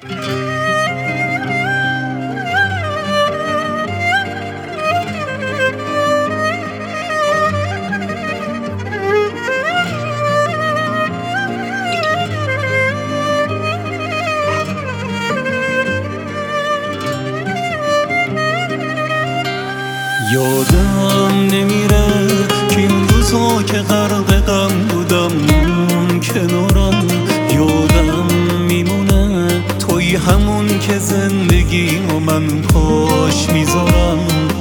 یادم نمیره که این روزا که غرق غم بودم اون کنارم، یادم میمونه توی همون که زندگی و من پاش میذارم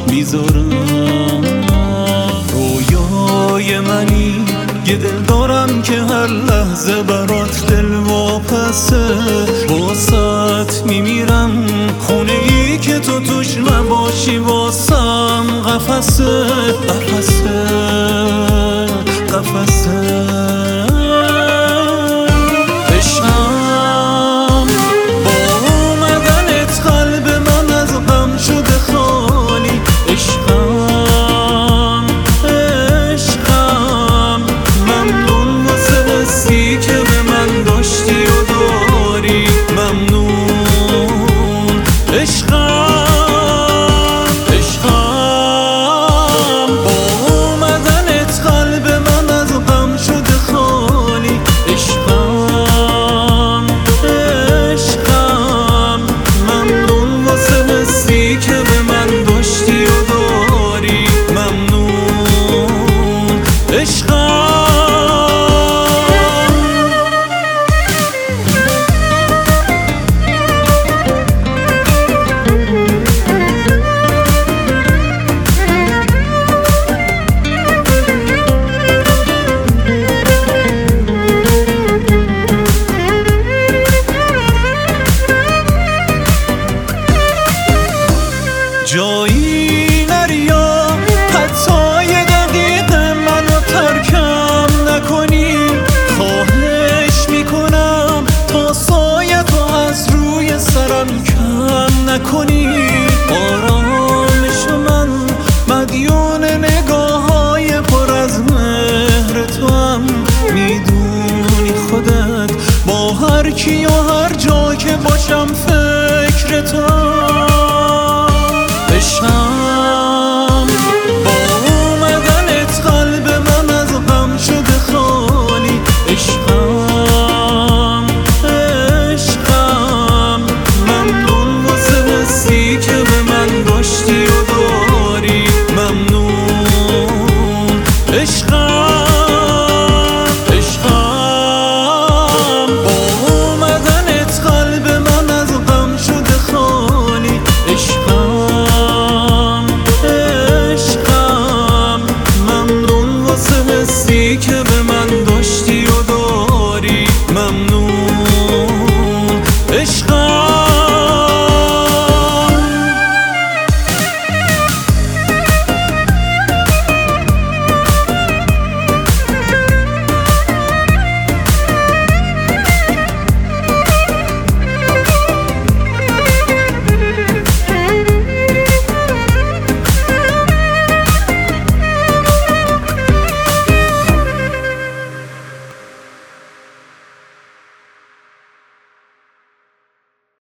رویای منی، یه دل دارم که هر لحظه برات دل واپسه، واسط میمیرم خونه ای که تو توش نباشی واسم قفسه عشقم با اومدنت قلب من از غم شده خالی، عشقم ممنون واسه حسی که به من داشتی و داری، ممنون عشقم با اومدنت قلب من از غم شده خالی، عشقم ممنون واسه حسی که به من داشتی و داری، ممنون عشقم. جایی نری یا حتی یه دقیقه منو ترکم نکنی، خواهش میکنم تا سایه تو از روی سرم کم نکنی، آرامش من مدیون نگاه های پر از مهر تو هم، میدونی خودت با هر کی و هر جا که باشم فکر تو عشقم.